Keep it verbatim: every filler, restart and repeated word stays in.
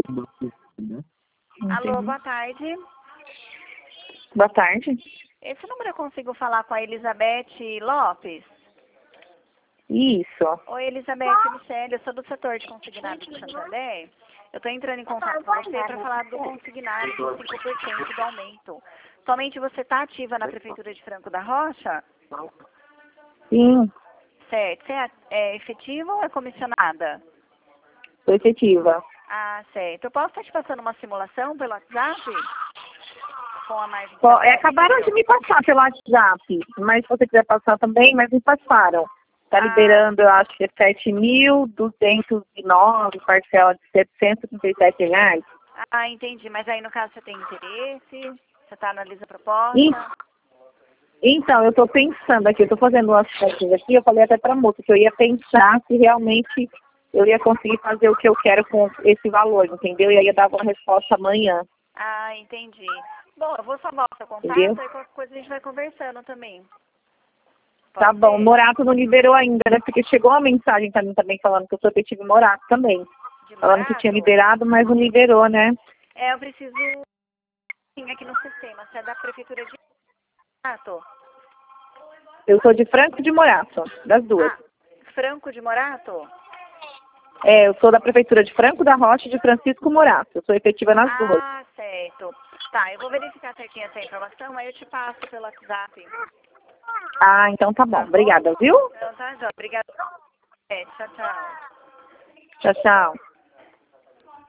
Alô, boa tarde. Boa tarde. Esse número eu consigo falar com a Elizabeth Lopes? Isso. Oi, Elizabeth Michele, eu sou do setor de consignado de Santander. Eu estou entrando em contato com você para falar do consignado de cinco por cento do aumento. Somente você está ativa na Prefeitura de Franco da Rocha? Sim, Certo. Você é, é efetiva ou é comissionada? sou efetiva. Ah, certo. Eu posso estar te passando uma simulação pelo WhatsApp? Com a margem Pô, é, acabaram de me passar pelo WhatsApp, mas se você quiser passar também, mas me passaram. Está Ah. liberando, eu acho que é sete mil duzentos e nove, parcela de setecentos e trinta e sete reais. Ah, entendi. Mas aí, no caso, você tem interesse? Você está analisando a proposta? E, então, eu estou pensando aqui, eu estou fazendo umas contas aqui, eu falei até para a moça que eu ia pensar se realmente eu ia conseguir fazer o que eu quero com esse valor, entendeu? E aí eu dava uma resposta amanhã. Ah, entendi. Bom, eu vou salvar o seu contato, Entendeu? e qualquer coisa a gente vai conversando também. Tá Pode bom, ser? Morato não liberou ainda, né? Porque chegou uma mensagem pra mim também falando que eu sou efetiva em Morato também. De Falando que tinha Morato? liberado, mas não liberou, né? É, eu preciso sim aqui no sistema. Você é da Prefeitura de Morato? Eu sou de Franco e de Morato, das duas. Ah, Franco de Morato? É, eu sou da Prefeitura de Franco da Rocha e de Francisco Morato. Eu sou efetiva nas duas. Ah, certo. Tá, eu vou verificar certinho essa informação, aí eu te passo pelo WhatsApp. Ah, então tá bom. Tá bom? Obrigada, viu? Então tá, Jó. Obrigada. É, tchau, tchau. Tchau, tchau.